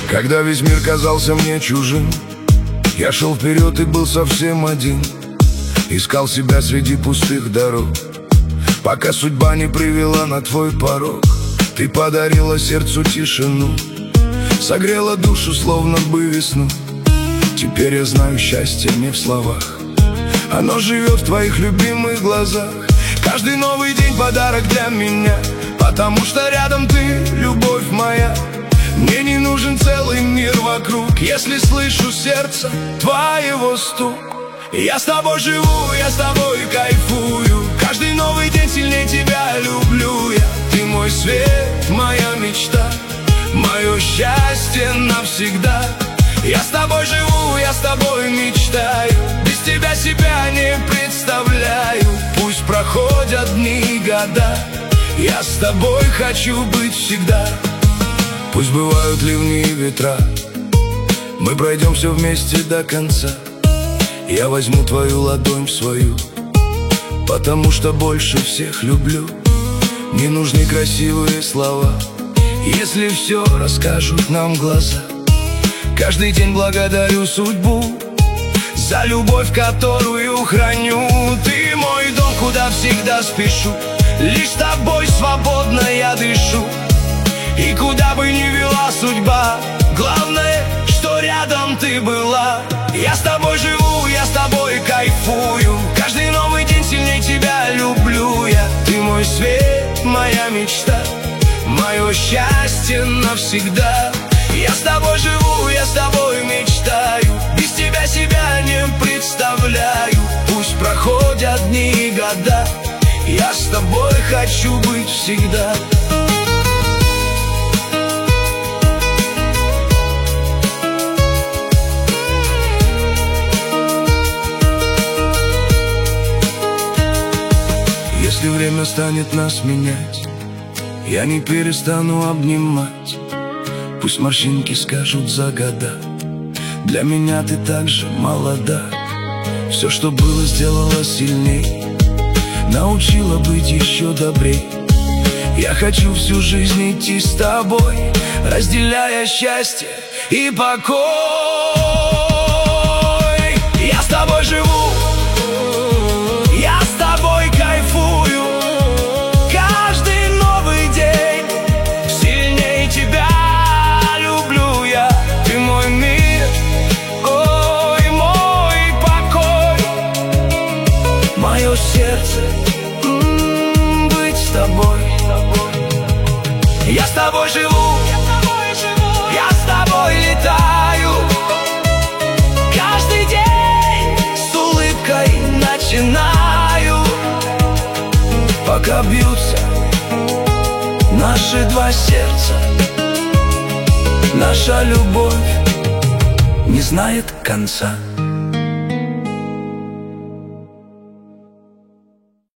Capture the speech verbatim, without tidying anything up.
Когда весь мир казался мне чужим, я шел вперед и был совсем один. Искал себя среди пустых дорог, пока судьба не привела на твой порог. Ты подарила сердцу тишину, согрела душу, словно бы весну. Теперь я знаю, счастье не в словах, оно живет в твоих любимых глазах. Каждый новый день подарок для меня, потому что рядом ты, любовь моя. Мне не нужен целый мир вокруг, если слышу сердце твоего стук. Я с тобой живу, я с тобой кайфую, каждый новый день сильнее тебя люблю я. Ты мой свет, моя мечта, мое счастье навсегда. Я с тобой живу, я с тобой мечтаю, без тебя себя не представляю. Пусть проходят дни и года, я с тобой хочу быть всегда. Пусть бывают ливни и ветра, мы пройдем все вместе до конца. Я возьму твою ладонь в свою, потому что больше всех люблю. Не нужны красивые слова, если все расскажут нам глаза. Каждый день благодарю судьбу за любовь, которую храню. Ты мой дом, куда всегда спешу, лишь с тобой свободно я дышу. И куда бы ни вела судьба, главное, что рядом ты была. Я с тобой живу, я с тобой кайфую, каждый новый день сильнее тебя люблю я. Ты мой свет, моя мечта, мое счастье навсегда. Я с тобой живу, я с тобой мечтаю, без тебя себя не представляю. Пусть проходят дни и года, я с тобой хочу быть всегда. Если время станет нас менять, я не перестану обнимать. Пусть морщинки скажут за года, для меня ты так же молода. Все, что было, сделала сильней, научила быть еще добрей. Я хочу всю жизнь идти с тобой, разделяя счастье и покой. Я с тобой живу, я с тобой кайфую, каждый новый день сильнее тебя люблю я. Ты мой мир, ой, мой покой, мое сердце, м-м, быть с тобой. Я с тобой живу, я с тобой летаю, каждый день с улыбкой начинаю. Пока бьются наши два сердца, наша любовь не знает конца.